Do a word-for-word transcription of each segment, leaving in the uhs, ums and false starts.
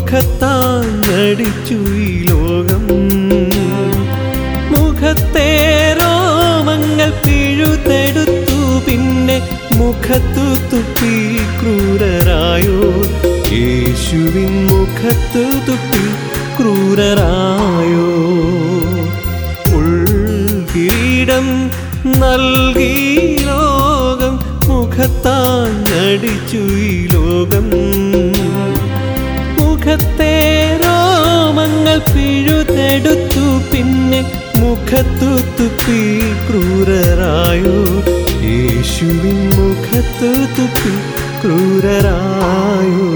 മുഖത്താഞ്ഞടിച്ചു ഈ ലോകം. മുഖത്തെ രോമങ്ങൾ പിഴുതെടുത്തു, പിന്നെ മുഖത്തു തുപ്പി ക്രൂരരായോ. യേശുവിൻ മുഖത്തു തുപ്പി ക്രൂരരായോ. ഉൾകിരീടം നൽകി ലോകം, മുഖത്താഞ്ഞടിച്ചു ഈ ലോകം. മുഖത്തെ രോമങ്ങൾ പിഴുതെടുത്തു, പിന്നെ മുഖത്തു തുപ്പി ക്രൂരരായോ. യേശുവിൻ മുഖത്തു തുപ്പി ക്രൂരരായോ.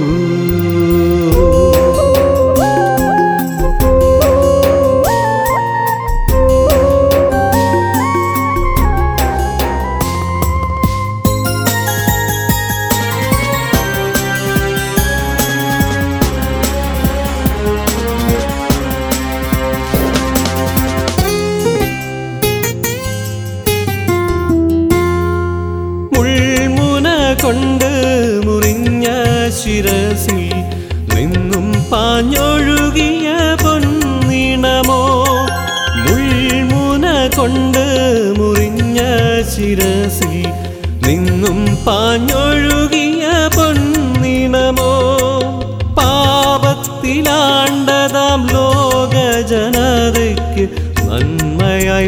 കൊണ്ട് മുറിഞ്ഞ ശിരസിൽ നിന്നും പാഞ്ഞൊഴുകിയ പൊന്നീണമോ. മുൾമുന കൊണ്ട് മുറിഞ്ഞ ശിരസിൽ നിന്നും പാഞ്ഞൊഴുകിയ പൊന്നീണമോ. പാപത്തിലാണ്ടതാം ലോക ജനതയ്ക്ക് നന്മയായി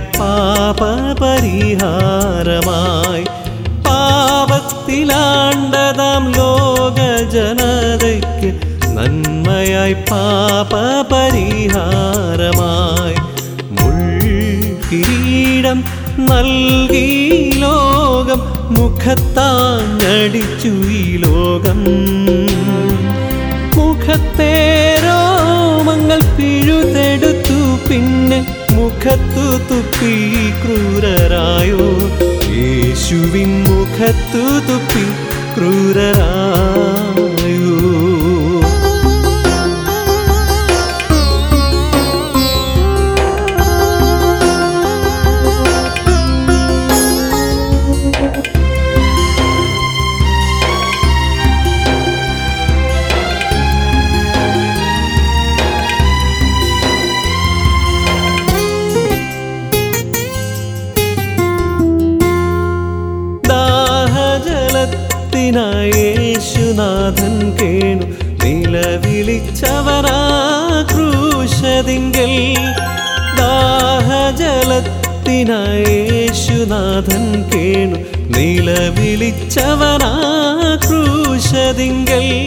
പാപപരിഹാരമായി. പാപത്തിലാണ്ടതാം ലോക ജനതയ്ക്ക് നന്മയായി പാപപരിഹാരമായി. മുൾകിരീടം നൽകി ലോകം, മുഖത്താഞ്ഞടിച്ചു ഈ ലോകം. മുഖത്തെ രോമങ്ങൾ പിഴുതെടുത്തു, പിന്നെ മുഖത്തു തുപ്പി ക്രൂരരായോ. യേശുവിൻ മുഖത്തു തുപ്പി ക്രൂരരായോ. യേശുനാഥൻ കേണു നിലവിളിച്ചവനാ ക്രൂശതിങ്കൽ. ദാഹജലത്തിനായി യേശുനാഥൻ കേണു നിലവിളിച്ചവനാ ക്രൂശതിങ്കൽ.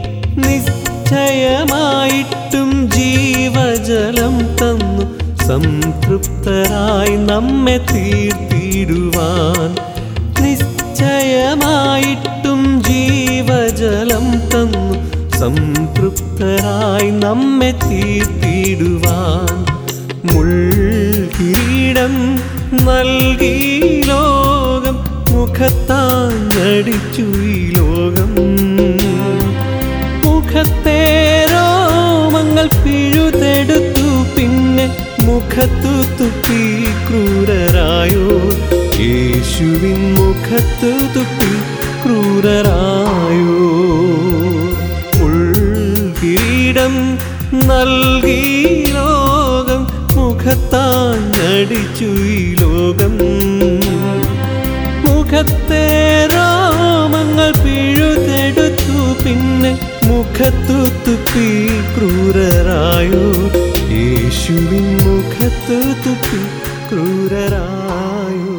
നിശ്ചയമായിട്ടും ജീവജലം തന്നു സംതൃപ്തരായി നമ്മെ തീർത്തിടുവാൻ. നിശ്ചയമായിട്ടും ജീവജലം തന്നു സംതൃപ്തരായി നമ്മെ തീർത്തിടുവാൻ. മുൾകിരീടം നൽകി ലോകം, മുഖത്താഞ്ഞടിച്ചു ഈ ലോകം. മുഖത്തെ രോമങ്ങൾ പിഴുതെടുത്തു, പിന്നെ മുഖത്തു തുപ്പി ക്രൂരരായോ. യേശുവിൻ മുഖത്തു തുപ്പി ക്രൂരരായോ. ഉൾകിരീടം നൽകി ലോകം, മുഖത്താഞ്ഞടിച്ചു ഈ ലോകം. മുഖത്തെ രോമങ്ങൾ പിഴുതെടുത്തു, പിന്നെ മുഖത്തു തുപ്പി ക്രൂരരായോ. യേശുവിൻ മുഖത്തു തുപ്പി ക്രൂരരായോ.